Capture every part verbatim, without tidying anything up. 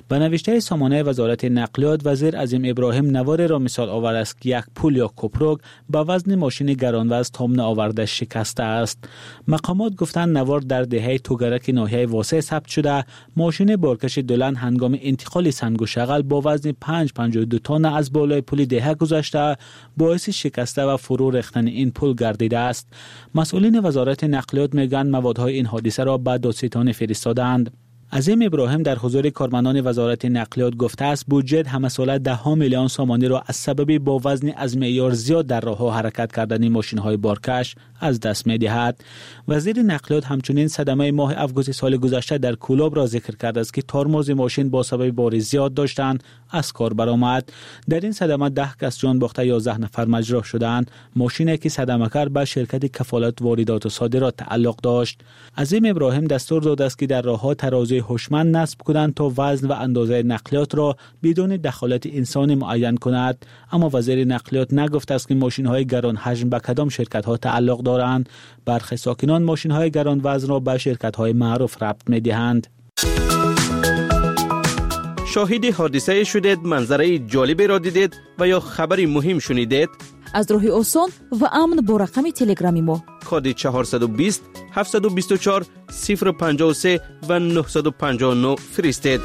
به نوشته سامانه وزارت نقلیات، وزیر عظیم ابراهیم نواری را مثال آورد است که یک پول یا کوپروک با وزن ماشین گرانوزن تامن آورده شکسته است. مقامات گفتند نوار در دهه توگرک ناحیه واسه ثبت شده ماشین بارکش دولن هنگام انتقال سنگ و شغل با وزن پنج و پنجاه و دو تن از بالای پل دهه گذشته باعث شکسته و فرو ریختن این پل گردیده است. مسئولین وزارت نقلیات میگن موادهای این حادثه را به دادستان فرستادند. عظیم ابراهیم در حضور کارمندان وزارت نقلیات گفته است بودجه همه ساله ده ها میلیون سامانی را از سبب با وزن از معیار زیاد در راه‌ها حرکت کردن ماشین‌های بارکش از دست می‌دهد. وزیر نقلیات همچنین صدمه ماه آگوست سال گذشته در کولاب را ذکر کرده است که ترمز ماشین با سبب بار زیاد داشتند از کار برآمد. در این صدمه ده کس جان باخته، یازده نفر مجروح شدند. ماشینی که صدمه کرد به شرکت کفالت واردات و صادرات تعلق داشت. عظیم ابراهیم دستور داده است که در راه‌ها ترازوی هوشمند نصب کنند تا وزن و اندازه نقلیات را بدون دخالت انسانی معین کند. اما وزیر نقلیات نگفته است که ماشین‌های گران حجم به کدام شرکت‌ها تعلق دارند. برخی ساکنان ماشین‌های گران وزن را به شرکت‌های معروف ربط می‌دهند. شاهد حادثه شدید، منظره جالبی را دیدید و یا خبری مهم شنیدید؟ از راه آسان و امن با رقم تلگرامی ما کد چهارصد و بیست هفتصد و بیست و چهار صفر پنجاه و سه و نهصد و پنجاه و نه فرستید.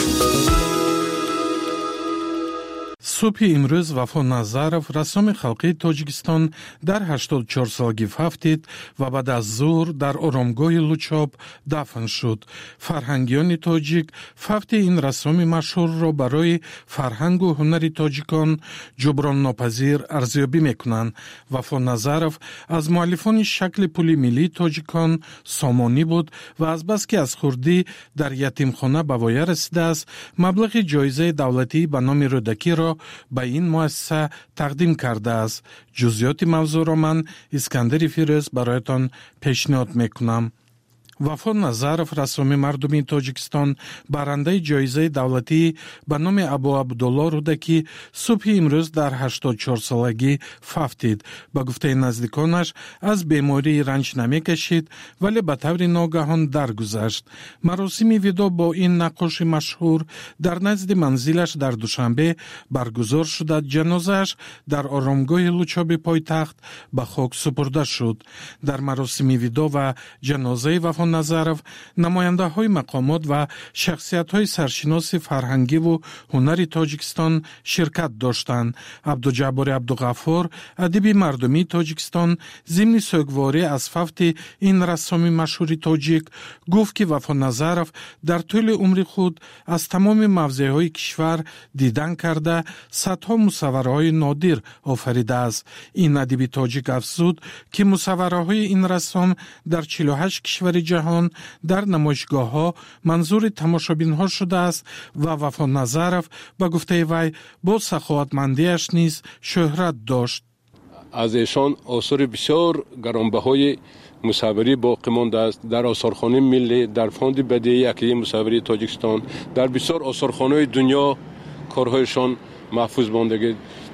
صبح امروز وفا نظرов رسام خلقی تاجیکستان در هشتاد و چهار سالگی وفات و بعد از ظهر در آرامگاه لوچاب دفن شد. فرهنگیان تاجیک وفات این رسام مشهور را برای فرهنگ و هنر تاجیکان جبران ناپذیر ارزیابی میکنند. وفا نظرов از مؤلفان شکل پول ملی تاجیکان سامانی بود و از بس که از خردی در یتیمخانه به وای رسیده است، مبلغ جایزه دولتی به نام رودکی را به این مؤسسه تقدیم کرده است. جزئیات موضوع را من اسکندر فیروز برایتان پیشنهاد میکنم. وفا نظرов رسام مردمی تاجیکستان برنده جایزه دولتی به نام ابو عبدالله رودکی صبح امروز در هشتاد و چهار سالگی وفات. به گفته نزدیکانش از بیماری رنج نمیکشید ولی به طور ناگهان درگذشت. مراسم وداع با این نقاش مشهور در نزد منزلش در دوشنبه برگزار شد. جنازه‌اش در آرامگاه لوچاب پایتخت به خاک سپرده شد. در مراسم وداع و جنازه وفا نظرов نماینده های مقامات و شخصیت های سرشناس فرهنگی و هنری تاجیکستان شرکت داشتند. عبدالجبار عبدالغفار ادیب مردمی تاجیکستان ضمن سوگواری از فوت این رسام مشهور تاجیک گفت که وفا نظرов در طول عمر خود از تمام موضع های کشور دیدن کرده صدها مصوره های نادر آفریده است. این ادیب تاجیک افزود که مصوره های این رسام در چهل و هشت کشور جهان در نمایشگاه ها منظور تماشابین ها شده است و وفا نظرов به گفته وی با سخاوتمندیش نیز شهرت داشت. از ایشان آثار بسیار گرانبهای مصوری باقی مانده است. در آثارخانه ملی، در فاند بدیعی اکادمی مصوری تاجیکستان، در بسیار آثارخانه‌های دنیا کارهایشان محفوظ مانده.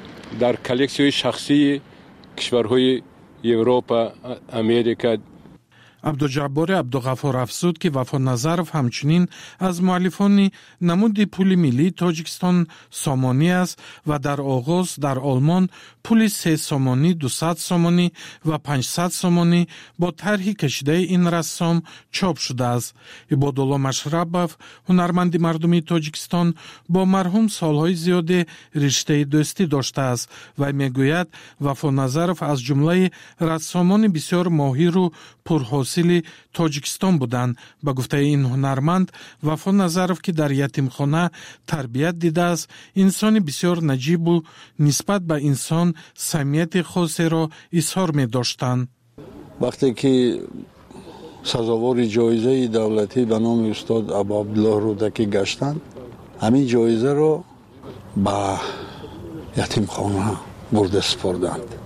در کلکسی‌های شخصی کشورهای اروپا، امریکا. عبدالجبار عبدالغفار افزود که وفا نظرов همچنین از مؤلفان نمود پول ملی تاجیکستان سامانی است و در آغاز در آلمان پول سه سامانی، دویست سامانی و پانصد سامانی با طرح کشیده این رسام چاپ شده است. عبادالله مشربов هنرمند مردمی تاجیکستان با مرحوم سالهای زیاد رشته دوستی داشته است و میگوید وفا نظرов از جمله رسامان بسیار ماهر و پرحاصل تاجیکستان بودند. به گفته این هنرمند وفا نظرов که در یتیمخانه تربیت دیده است، انسان بسیار نجیب و نسبت به انسان صمیمیت خاصی را اظهار می داشتند. وقتی که سزاوار جایزه دولتی به نام استاد ابو عبدالله رودکی گشتند، همین جایزه را به یتیمخانه برده سپردند.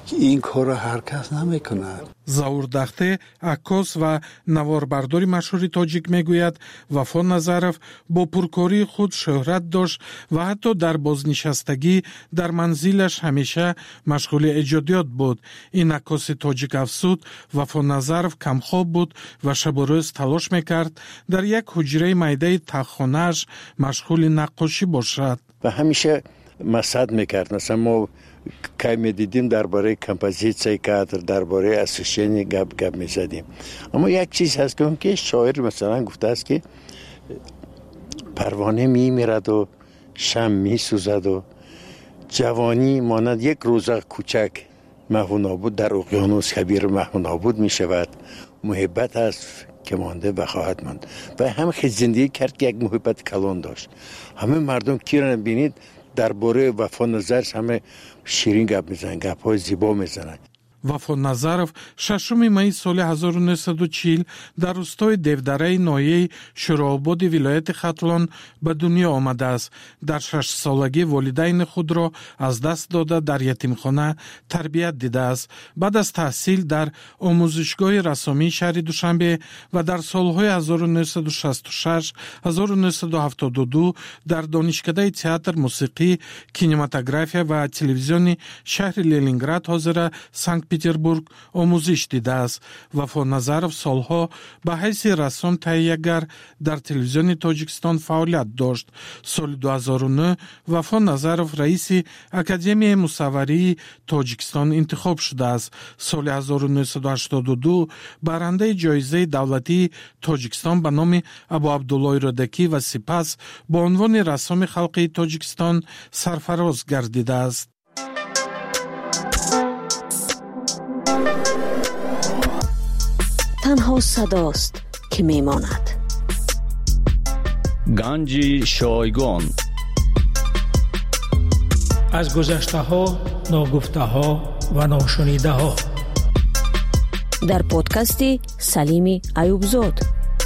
این کار هر کس نمیکنه. زاور دخته عکاس و نواربرداری مشهور تاجیک میگوید وفا نظرف با پرکاری خود شهرت داشت و حتی در بازنشستگی در منزلش همیشه مشغول ایجادیات بود. این عکاس تاجیک افزود وفا نظرف کمخواب بود و شب و روز تلاش میکرد در یک حجره میده تخانه‌اش مشغول نقاشی باشد و همیشه مسد میکرد. مثلا ما که می دیدیم درباره کمپوزیسیون کادر، درباره اسوسییشن گپ گپ می زدیم. اما یک چیز هست که که شاعر مثلا گفته است که پروانه می میرد و شم می سوزد و جوانی مانند یک روزه کوچک محو نابود در اقیانوس کبیر محو نابود می شود. محبت است که مانده و خواهد ماند. و هم خیلی زندگی کرد که یک محبت کلان داشت. همه مردم کی را بینید درباره وفا نظرف همه شیرین گپ میزنن، گپ های زیبا میزنن. وفا نظرف ششم می سال هزار و نهصد و چهل در روستای دیودره ناحیه شوراباد ولایت ختلان به دنیا آمده است. در شش سالگی والدین خود را از دست داده در یتیمخانه تربیت دیده است. بعد از تحصیل در آموزشگاه رسامی شهر دوشنبه و در سالهای هزار و نهصد و شصت و شش هزار و نهصد و هفتاد و دو در دانشکده تئاتر، موسیقی، کینماتوگرافیا و تلویزیون شهر لنینگراد حاضر سنت پتربورگ آموزش دیده است. وفا نظرف سالها به حیث رسام تهیه‌گر در تلویزیون تاجیکستان فعالیت داشت. سال دو هزار و نه وفا نظرف رئیس اکادمی مصوری تاجیکستان انتخاب شده است. سال هزار و نهصد و هشتاد و دو برنده جایزه دولتی تاجیکستان به نام ابو عبدالله رادکی و سپس با عنوان رسام خلقی تاجیکستان سرفراز گردیده است. تنها صداست که میماند. گنج شایگان از گذشته ها، ناگفته ها و ناشنیده ها در پادکست سلیم ایوبزاد.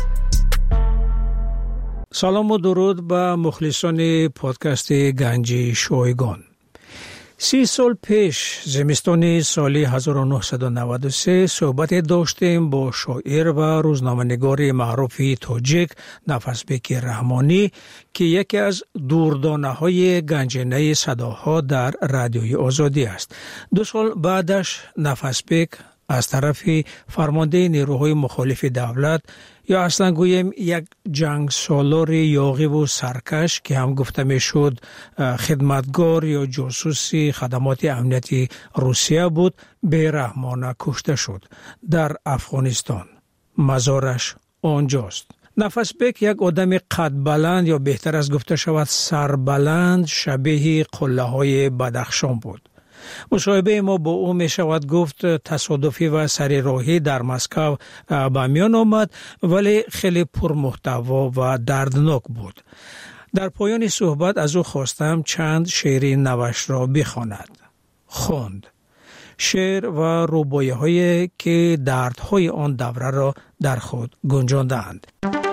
سلام و درود به مخلصان پادکست گنج شایگان. سی سال پیش زمستان سال هزار و نهصد و نود و سه صحبت داشتیم با شاعر و روزنامه‌نگار معروف تاجیک نفسبک رحمانی که یکی از دوردانه‌های گنجینه صداها در رادیوی آزادی است. دو سال بعدش نفسبک از طرف فرمانده نیروهای مخالف دولت یا اصلا گویم یک جنگ سالار یاغی و سرکش که هم گفته می شد خدمتگار یا جاسوس خدمات امنیتی روسیه بود بی‌رحمانه کشته شد در افغانستان. مزارش آنجاست. نفسبک یک آدم قد بلند یا بهتر از گفته شود سربلند شبیه قله های بدخشان بود. مصاحبه ما با او می شود گفت تصادفی و سری راهی در مسکو به میان آمد ولی خیلی پرمحتوا و دردناک بود. در پایان صحبت از او خواستم چند شعر نوش را بخواند. خواند. شعر و رباعی هایی که دردهای آن دوره را در خود گنجاندند.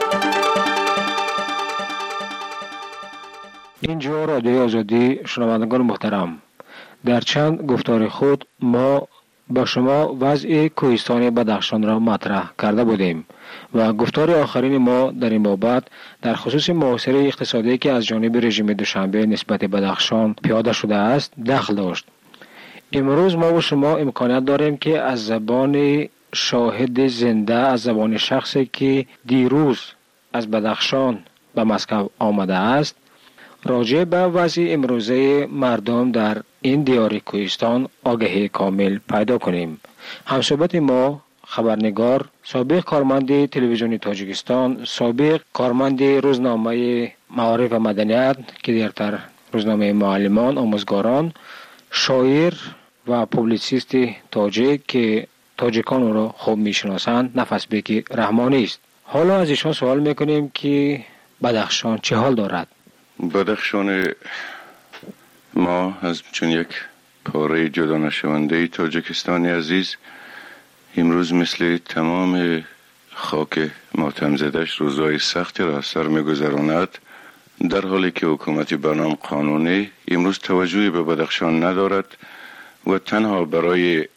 اینجا رادیوی آزادی، شنوندگان محترم، در چند گفتار خود ما با شما وضع کوهستان بدخشان را مطرح کرده بودیم و گفتار آخرین ما در این بابت در خصوص محاصره اقتصادی که از جانب رژیم دوشنبه نسبت بدخشان پیاده شده است دخل داشت. امروز ما و شما امکانیت داریم که از زبان شاهد زنده، از زبان شخصی که دیروز از بدخشان به مسکو آمده است، راجع به وضع امروزه مردم در این دیار کوهستان آگاهی کامل پیدا کنیم. همصحبت ما خبرنگار، سابق کارمند تلویزیون تاجیکستان، سابق کارمند روزنامه معارف و مدنیت که دیرتر روزنامه معلمان آموزگاران، شاعر و پوبلیسیست تاجیک که تاجیکان را خوب میشناسند، نفسبک رحمانی است. حالا از ایشان سوال میکنیم که بدخشان چه حال دارد؟ بدخشان ما از چون یک پاره جدا نشونده تاجیکستانی عزیز امروز مثل تمام خاک ماتم زدش روزای سختی را سر می‌گذراند، در حالی که حکومت بنام قانونی امروز توجهی به بدخشان ندارد و تنها برای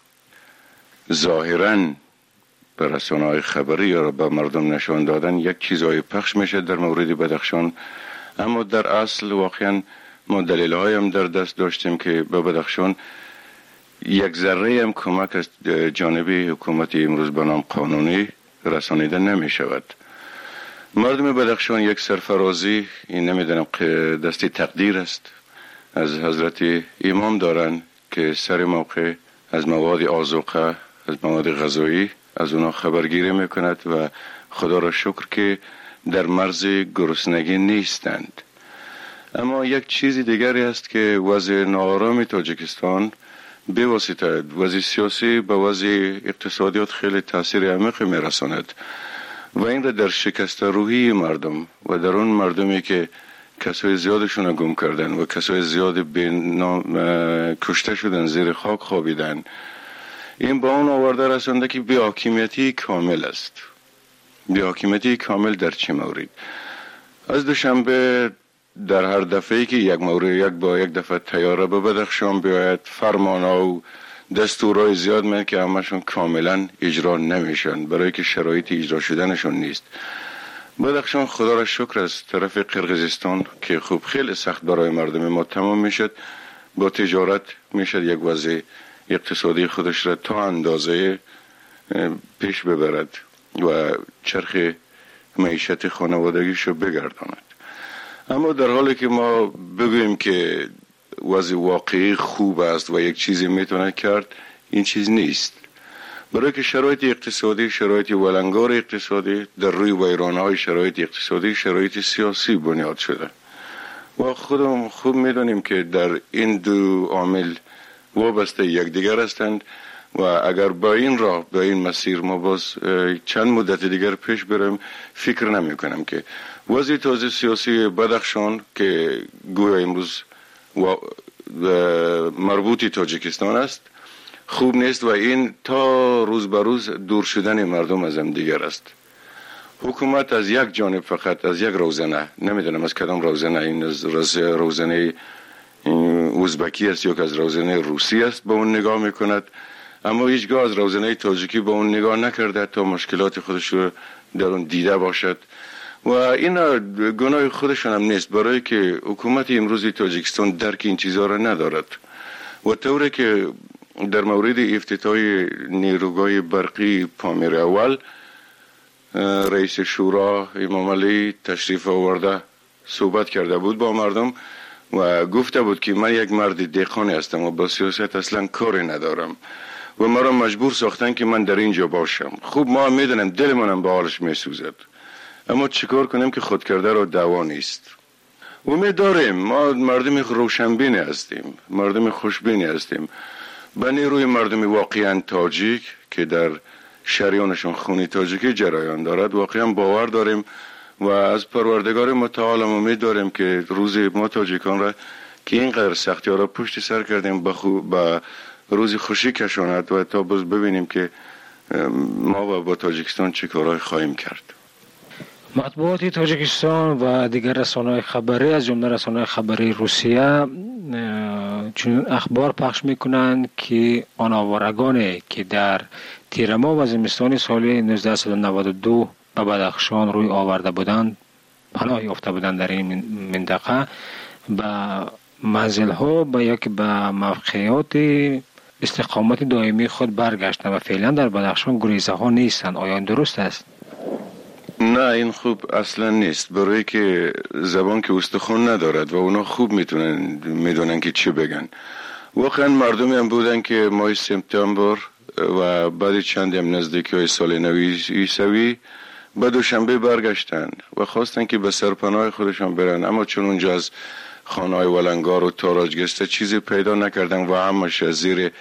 ظاهراً به رسانه‌های خبری یا به مردم نشان دادن یک چیزای پخش میشه در مورد بدخشان، اما در اصل واقعاً ما دلیل‌های هم در دست داشتیم که به بدخشان یک ذره هم کمک از جانب حکومت امروز به نام قانونی رسانیده نمی شود. مردم بدخشان یک سرفرازی، این نمیدونم که دستی تقدیر است، از حضرت امام دارن که سر موقع از مواد آذوقه، از مواد غذایی از اونا خبرگیری میکند و خدا را شکر که در مرز گرسنگی نیستند. اما یک چیز دیگری است که وضع ناآرام تاجیکستان به واسطه وضع سیاسی به وضع اقتصادیات خیلی تاثیر عمیق میرساند و این را در شکست روحی مردم و در اون مردمی که کسای زیادشون را گم کردن و کسای زیاد به نام کشته شدن، زیر خاک خوابیدن، این با اون آورده رسانده که بی حاکمیتی کامل است. بی حاکمیتی کامل در چه مورد؟ از دوشنبه در هر دفعه که یک مورد یک با یک دفعه تیاره به بدخشان بیاید، فرمانها و دستورهای زیاد میاد که همشون کاملا اجرا نمیشن برای که شرایط اجرا شدنشون نیست. بدخشان خدا را شکر از طرف قرقیزستان که خوب خیلی سخت برای مردم ما تمام میشد، با تجارت میشد یک وضع اقتصادی خودش را تا اندازه پیش ببرد و چرخ معیشت خانوادگیش رو بگرداند. اما در حالی که ما بگوییم که وضع واقعی خوب است و یک چیزی میتونه کرد، این چیز نیست. برای که شرایط اقتصادی، شرایط ولنگار اقتصادی در روی ویرانهای شرایط اقتصادی، شرایط سیاسی بنیاد شده و خودم خوب میدونیم که در این دو عامل وابسته یکدیگر هستند و اگر با این راه با این مسیر ما باز چند مدت دیگر پیش بریم، فکر نمی کنم که وضع تازه سیاسی بدخشان که گویا امروز مربوطی تاجیکستان است خوب نیست و این تا روز به روز دور شدن مردم از هم دیگر است. حکومت از یک جانب فقط از یک روزنه، نمیدونم از کدام روزنه، این از روزنه ازبکی است یا که از روزنه روسی است، به اون نگاه میکند، اما هیچگاه از روزنه تاجیکی به اون نگاه نکرده تا مشکلات خودش رو در اون دیده باشد و این گناه خودشون هم نیست، برای که حکومت امروزی تاجیکستان درک این چیزها را ندارد و طوری که در مورد افتتاح نیروگاه برقی پامیر اول رئیس شورا امام علی تشریف آورده صحبت کرده بود با مردم و گفته بود که من یک مرد دهقانی هستم و با سیاست اصلا کاری ندارم و مرا مجبور ساختن که من در اینجا باشم. خوب ما میدونم دلمونم به حالش میسوزد، اما چیکار کنیم که خود کرده را دوا نیست. امید داریم، ما مردم روشنبینی هستیم، مردم خوشبینی هستیم، به نیروی مردم واقعا تاجیک که در شریانشون خونی تاجیکی جریان دارد واقعا باور داریم و از پروردگار متعال امید داریم که روز ما تاجیکان را که اینقدر سختی ها را پشت سر کردیم به با روزی خوشی کشاند و تا باز ببینیم که ما و با تاجیکستان چه کارهای خواهیم کرد. مطبوعات تاجیکستان و دیگر رسانه‌های خبری از جمله رسانه‌های خبری روسیه چون اخبار پخش میکنند که آناوارگانی که در تیر ماه و زمستان سال نوزده نود و دو به بدخشان روی آورده بودند، پناه یافته بودند در این منطقه، به منزل‌ها به یک به موقعیت استقامت دائمی خود برگشتند و فعلا در بدخشان گریزه ها نیستند. آیا این درست است؟ نه، این خوب اصلا نیست، برای که زبان که استخوان ندارد و اونا خوب میتونن میدونن که چی بگن. واقعا مردمی هم بودن که ماه سپتامبر و بعد چند هم نزدیکی های سال نو عیسوی به دوشنبه برگشتن و خواستن که به سرپناه خودشان برن، اما چون اونجا از خانه های ولنگار و تاراج چیزی پیدا نکردن و همش زیر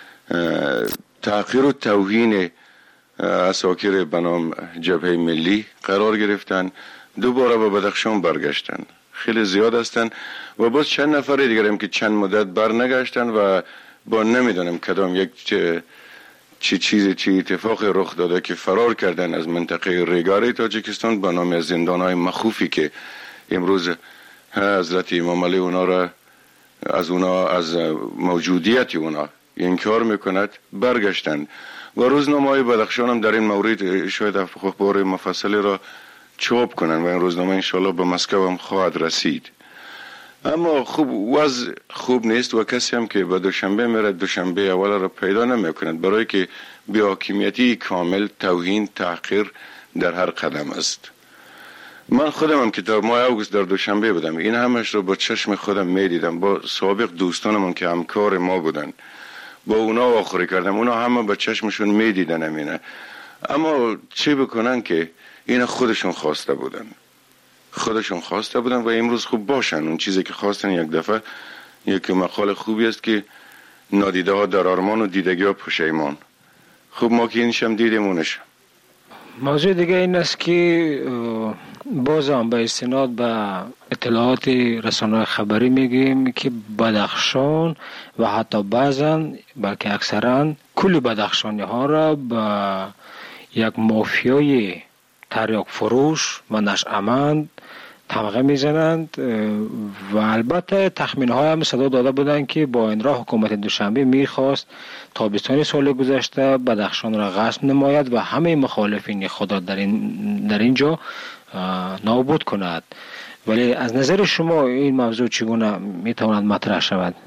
تحقیر و توهین اساکر به نام جبهه ملی قرار گرفتن، دوباره به بدخشان برگشتن. خیلی زیاد هستن و باز چند نفر دیگر هم که چند مدت بر نگشتن و با نمیدونم کدام یک چه چی چیزی چی اتفاق رخ داده که فرار کردن از منطقه ریگاری تاجیکستان به نام زندانهای مخوفی که امروز حضرت امام علی اونا را از اونا از موجودیت اونا انکار میکند برگشتند و روزنامه بدخشان هم در این مورد شاید اخبار مفصلی را چاپ کنند و این روزنامه انشالله به مسکو هم خواهد رسید. اما خوب وضع خوب نیست و کسی هم که به دوشنبه میره دوشنبه اول را پیدا نمیکند، برای که بی‌حاکمیتی کامل، توهین، تحقیر در هر قدم است. من خودم هم که در ماه اوگوست در دوشنبه بودم، این همش رو با چشم خودم میدیدم، با سابق دوستانم که همکار ما بودن با اونا آخری کردم، اونا همه با چشمشون میدیدن همینه. اما چی بکنن که اینا خودشون خواسته بودن خودشون خواسته بودن و امروز خوب باشن اون چیزی که خواستن. یک دفعه یک مقال خوبی است که نادیده ها در آرمان و دیدگی ها پشیمان. خوب ما که اینشم دیدیم اونشم. موضوع دیگه این است که باز هم به استناد به اطلاعات رسانه‌های خبری میگیم که بدخشان و حتی بعضا بلکه اکثرا کل بدخشانی ها را به یک مافیای تریاک فروش و نشأمند تمغه میزنند و البته تخمین های هم صدا داده بودند که با این راه حکومت دوشنبه میخواست تابستان سال گذشته بدخشان را غصب نماید و همه مخالفین خود را در این در اینجا نابود کند. ولی از نظر شما این موضوع چگونه میتواند مطرح شود؟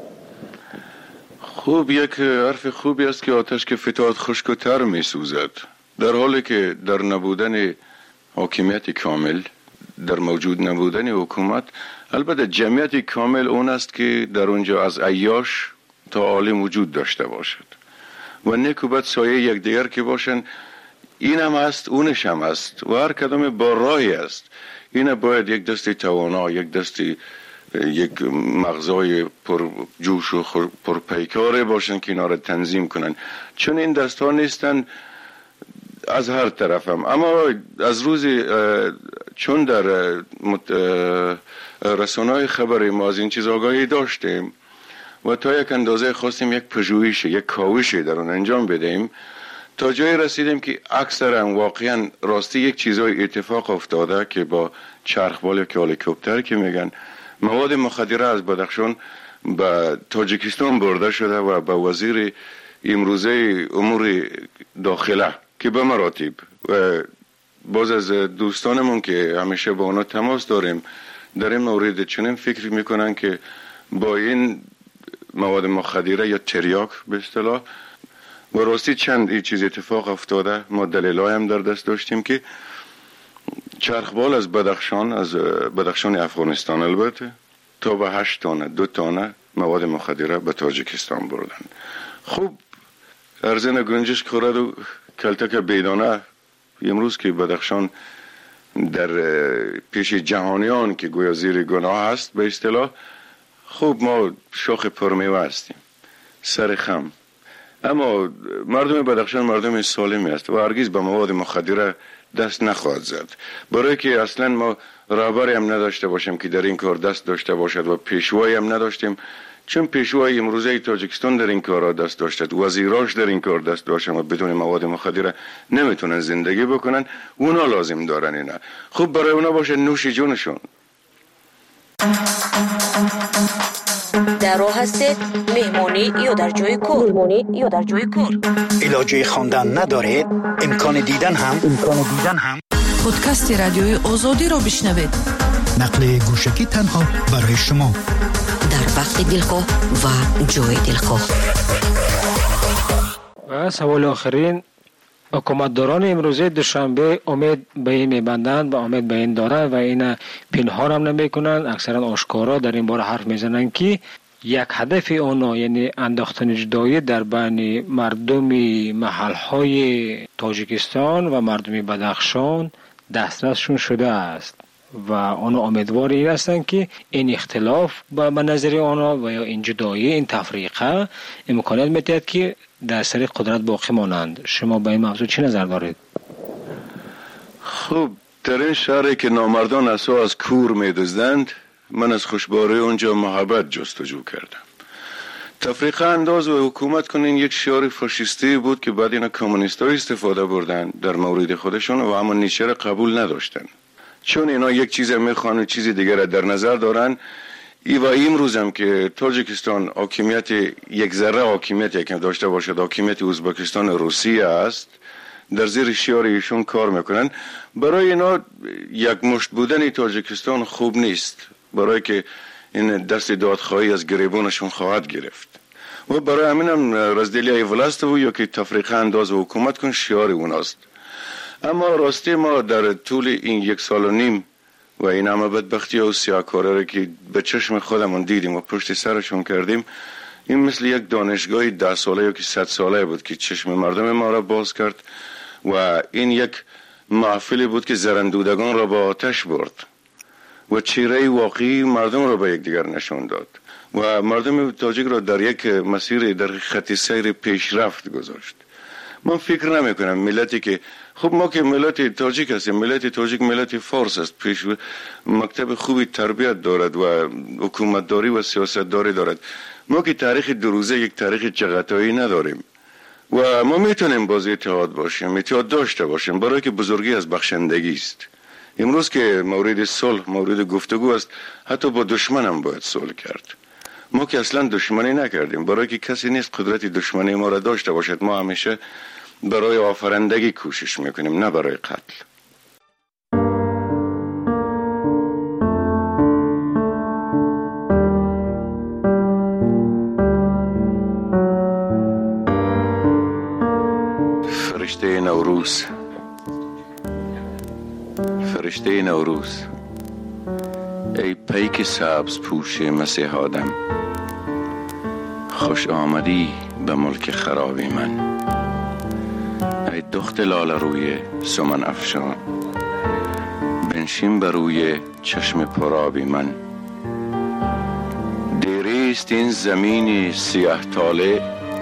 خوب یک حرف خوبی است که آتش که فتاد خشک و تر میسوزد، در حالی که در نبودن حاکمیت کامل، در موجود نبودن حکومت، البته جمعیت کامل اون است که در اونجا از عیاش تا عالم وجود داشته باشد و نیک و بد سایه یک دیگر که باشن. این هم است اونش هم است و هر کدام با راهی است. این باید یک دستی توانا، یک دستی یک مغزای پر جوش و پر پیکاره باشن که اینا را تنظیم کنن، چون این دست ها نیستن از هر طرف هم. اما از روزی چون در رسانه‌های خبری ما از این چیز آگاهی داشتیم و تا یک اندازه خواستیم یک پژوهش، یک کاوش در اون انجام بدیم، تا جایی رسیدیم که اکثرا واقعا راستی یک چیزای اتفاق افتاده که با چرخبال یا هلیکوپتر که میگن مواد مخدره از بدخشان به تاجیکستان برده شده و به وزیر امروزه امور داخله که به مراتب و باز از دوستانمون که همیشه با اونا تماس داریم در این مورد چنین فکر میکنن که با این مواد مخدره یا تریاک به اصطلاح و راستی چند این چیز اتفاق افتاده. ما دلایل هم در دست داشتیم که چرخبال از بدخشان، از بدخشان افغانستان البته، تا به هشت تانه دو تانه مواد مخدره به تاجیکستان بردن. خوب ارزن گنجش خورد و کلتک بیدانه امروز که بدخشان در پیش جهانیان که گویا زیر گناه هست به اصطلاح، خوب ما شاخ پرمیوه هستیم، سر خم. اما مردم بدخشان مردم سالمی است و هرگز به مواد مخدره دست نخواهد زد، برای که اصلا ما رهبری هم نداشته باشیم که در این کار دست داشته باشد و پیشوایی هم نداشتیم، چون پیشوای امروزه تاجیکستان در این کار دست داشتد، وزیراش در این کار دست داشتن و بدون مواد مخدره نمیتونن زندگی بکنن. اونا لازم دارن اینا. خوب برای اونا باشه نوش جونشون. در راه هستید مهمونی یا در جای کار؟ مهمونی یا در جای کار؟ علاجه خواندن ندارید؟ امکان دیدن هم امکان دیدن هم پادکست رادیوی آزادی رو بشنوید. نقل گوشکی تنها برای شما در وقت دلخواه و جای دلخواه. و سوال آخرین، حکومتداران امروزه دوشنبه امید به این میبندند و امید به این دارند و این پنهان هم نمی کنند، اکثرا آشکارا در این باره حرف میزنند که یک هدف اونا یعنی انداختن جدایی در بین مردم محلهای تاجیکستان و مردم بدخشان دسترسشون شده است و آنها امیدوار این هستند که این اختلاف به نظر آنها و یا این جدایی، این تفریقه امکانات میتید که در سر قدرت باقی مانند. شما به این موضوع چی نظر دارید؟ خب در این شهری که نامردان اسا از کور میدزدند، من از خوشباری اونجا محبت جستجو کردم. تفریقه انداز و حکومت کنین یک شعار فاشیستی بود که بعد اینا کمونیست‌ها استفاده بردن در مورد خودشون و اما نیچه را قبول نداشتن، چون اینا یک چیز میخوان و چیز دیگر را در نظر دارن. ای و امروز هم که تاجیکستان حاکمیت یک ذره حاکمیت یکم داشته باشد، حاکمیت ازبکستان روسیه است، در زیر شعار ایشون کار میکنن. برای اینا یک مشت بودن تاجیکستان خوب نیست، برای که این دست دادخواهی از گریبانشون خواهد گرفت و برای همین هم رزدیلی ولست و یا که تفریقه انداز و حکومت کن شعار اوناست. اما راستی ما در طول این یک سال و نیم و این همه بدبختی و سیاهکاری را که به چشم خودمون دیدیم و پشت سرشون کردیم، این مثل یک دانشگاه ده ساله یا که صد ساله بود که چشم مردم ما را باز کرد و این یک محفلی بود که زرندودگان را با آتش برد و چهره واقعی مردم را به یک دیگر نشان داد و مردم تاجیک را در یک مسیر در خط سیر پیشرفت گذاشت. من فکر نمی کنم ملتی که خب ما که ملت تاجیک هستیم، ملت تاجیک ملت فارس است، پیش مکتب خوبی تربیت دارد و حکومتداری و سیاستداری دارد. ما که تاریخ دو روزه یک تاریخ چغاتایی نداریم و ما میتونیم باز اتحاد باشیم، اتحاد داشته باشیم، برای که بزرگی از بخشندگی است. امروز که مورد صلح، مورد گفتگو است، حتی با دشمن هم باید صلح کرد. ما که اصلا دشمنی نکردیم، برای که کسی نیست قدرت دشمنی ما را داشته باشد. ما همیشه برای آفرندگی کوشش میکنیم، نه برای قتل. فرشته نوروز، فرشته نوروز، ای پیک سبز پوش مسیح آدم، خوش آمدی به ملک خرابی من. ای دخت لال روی سمن افشان، بنشین بر روی چشم پرابی من. دیریست این زمین سیاه طالع،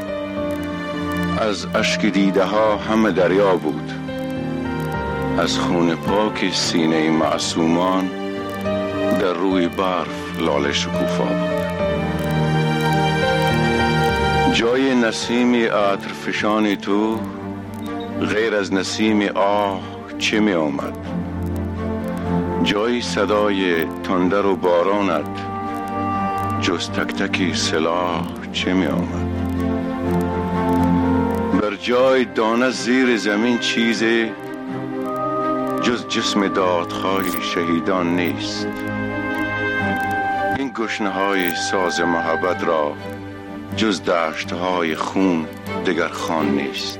از اشک دیده ها همه دریا بود، از خون پاک سینه معصومان در روی برف لاله شکوفا بود. جای نسیم عطر فشان تو غیر از نسیم آه چه می آمد؟ جای صدای تندر و بارانت جز تک تکی سلاح چه می آمد؟ بر جای دانه زیر زمین چیزی جز جسم دادخواه شهیدان نیست. این گشنه های ساز محبت را جز دشت های خون دگر خان نیست.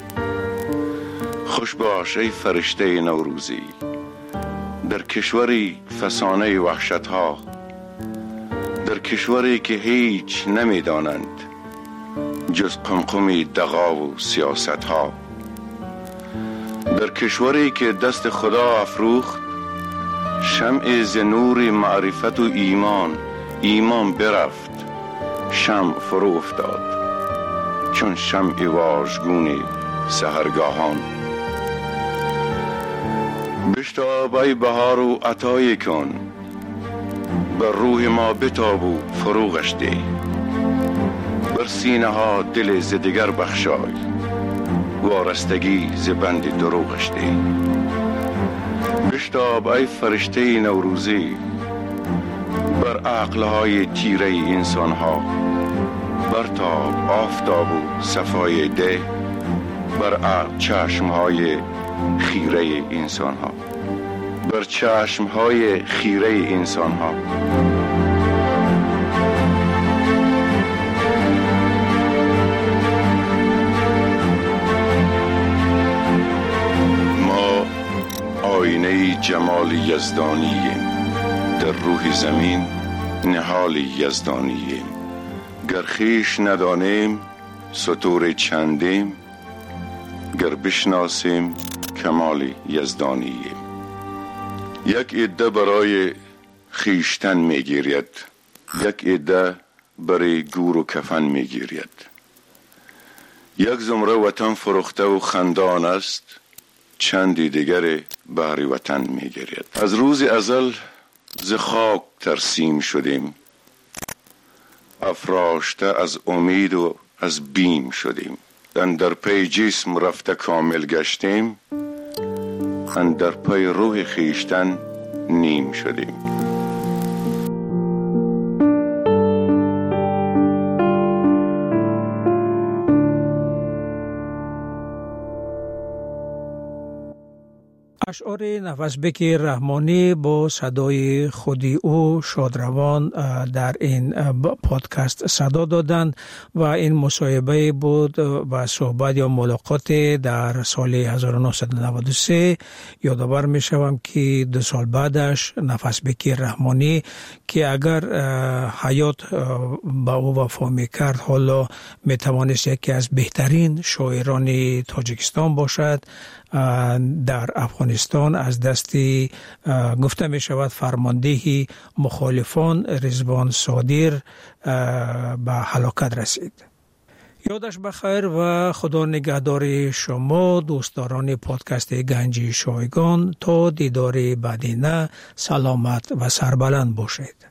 خوش باش ای فرشته نوروزی، در کشوری فسانه وحشت ها، در کشوری که هیچ نمی دانند جز قمقم دغا و سیاست ها، در کشوری که دست خدا افروخت شمع ز نور معرفت و ایمان، ایمان برفت شمع فرو افتاد چون شمع واژگون سحرگاهان. بشتاب ای بهار و عطای کن، بر روح ما بتاب و فروغش ده، بر سینه ها دل ز دگر بخشای، وارستگی ز بند دروغش ده. بشتاب ای فرشته نوروزی، بر عقلهای تیره انسان ها، بر تاب آفتاب و صفای ده، بر چشمهای خیره انسان ها، بر چشمهای خیره انسان ها. ما آینه جمال یزدانییم، در روح زمین نهال یزدانییم. گر خویش ندانیم ستور چندیم، گر بشناسیم کمال یزدانییم. یک عده برای خیشتن میگیرید، یک عده برای گور و کفن میگیرید. یک زمره وطن فروخته و خندان است، چندی دیگر بهر وطن میگیرید. از روز ازل ز خاک ترسیم شدیم، افراشته از امید و از بیم شدیم. اندر پی جسم رفته کامل گشتیم، اندر پی روح خیشتن نیم شدیم. اشعار نفسبک رحمانی با صدای خودی او شادروان در این پادکست صدا دادند و این مصاحبه بود و صحبت یا ملاقات در سال هزار و نهصد و نود و سه. یادآور می شوم که دو سال بعدش نفسبک رحمانی که اگر حیات با او وفا می کرد حالا می توانست یکی از بهترین شاعران تاجیکستان باشد، در افغانستان از دستی گفته می شود فرماندهی مخالفان رضوان صادر به هلاکت رسید. یادش بخیر و خدا نگهدار شما دوستداران پادکست گنج شایگان. تا دیدار بعدینه سلامت و سربلند باشید.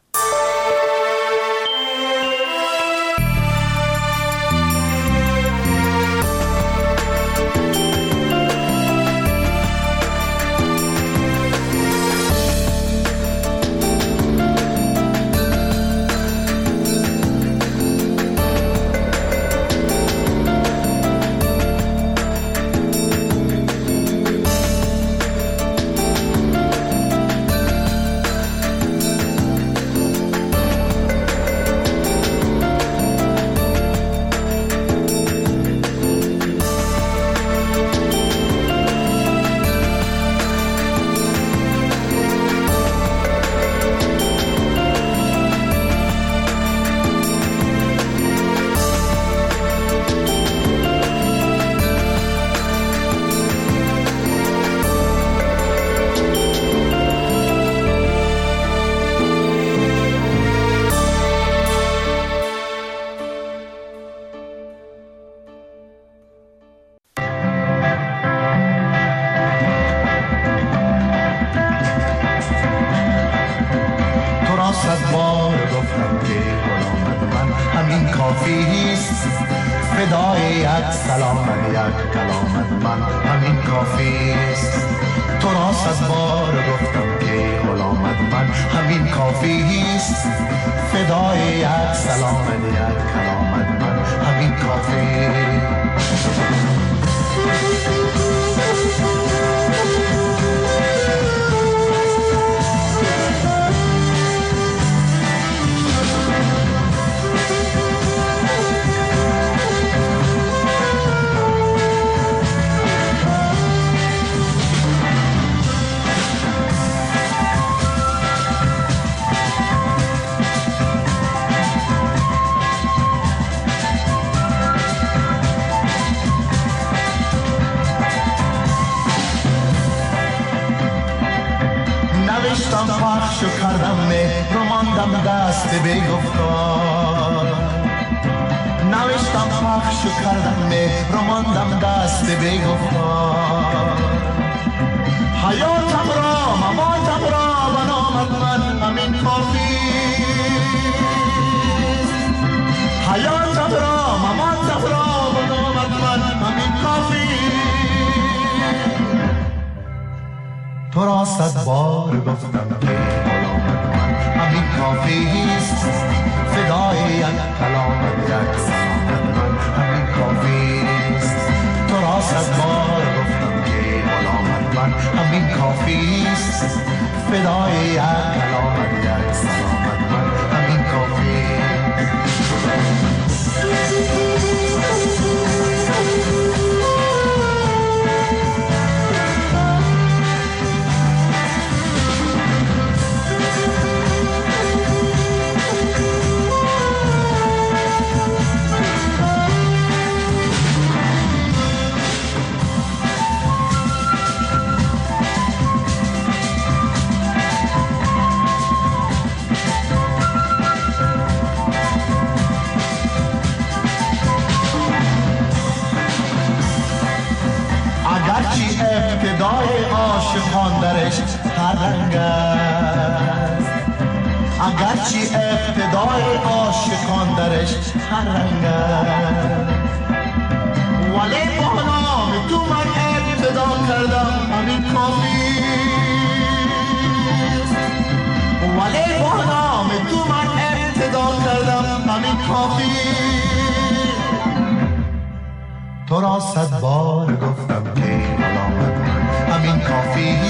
تو را صد بار گفتم که غلامت من همین کافی است، فدای یک کلامت یک سلامت من همین کافی است. تو را صد بار گفتم که غلامت من همین کافی است، فدای یک کلامت یک سلامت من همین کافی است. ابتدای عاشقان درش هر رنگ است، اگرچه ابتدای عاشقان درش هر رنگ است، ولی با نام تو من ابتدا کردم همین کافی است، ولی با نام تو من ابتدا کردم همین کافی. تو را صد بار گفتم که غلامت من همین کافی